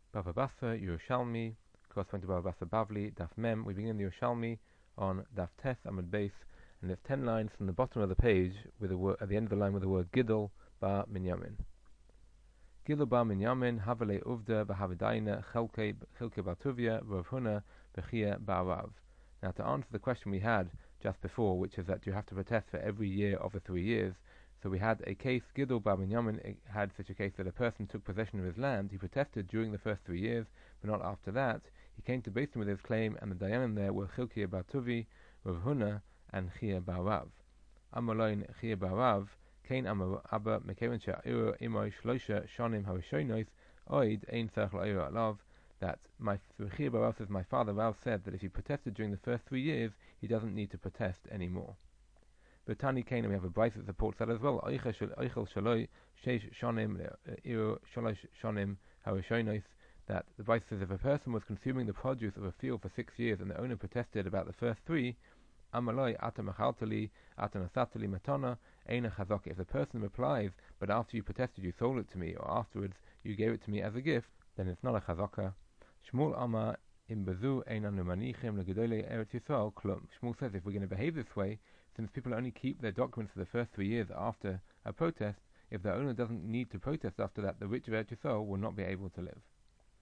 Bava Basra, Yerushalmi, corresponding to Bava Basra Bavli, Daf Mem. We begin the Yerushalmi on Daf Tes Amud Beis, and there's 10 lines from the bottom of the page with a word, at the end of the line with the word Gidol Bar Minyamin. Gidol Bar Minyamin, Havale Uvda, Bahavadaina, Chelke Batuvia, Rav Huna, Bechia Ba'arav. Now, to answer the question we had just before, which is that you have to protest for every year of the 3 years. So we had a case, Gidol Bar Minyamin had such a case that a person took possession of his land. He protested during the first 3 years, but not after that. He came to Beis Din with his claim, and the Dayanim there were Chilkiah Batuvi, Rav Huna, and Chia Ba'arav. Amaloin Chia Ba'arav, Kain Amar Abba, Mekevan She'a'iru Imoy Shlosha Shonim Harishonos, Oid Ein Tzarech La'a'iru Alav, that Chia Ba'arav says, my father Rav said that if he protested during the first 3 years, he doesn't need to protest anymore. But Tani Kain, we have a brayso that supports that as well. Eichel Shaloi Sheish Shonim Iru Shalosh Shonim Harishonos, that the brayso says if a person was consuming the produce of a field for 6 years and the owner protested about the first 3, Amaloi Ata Machaltali Ata Nasatali Matana Eina Chazaka. If the person replies, but after you protested you sold it to me, or afterwards you gave it to me as a gift, then it's not a Chazaka. Shmuel Amar Imbazu Eina Numanichim Legedole Eretz Yisrael Klum. Shmuel says if we're going to behave this way, since people only keep their documents for the first 3 years after a protest, if the owner doesn't need to protest after that, the rich of Eretz Yisrael will not be able to live.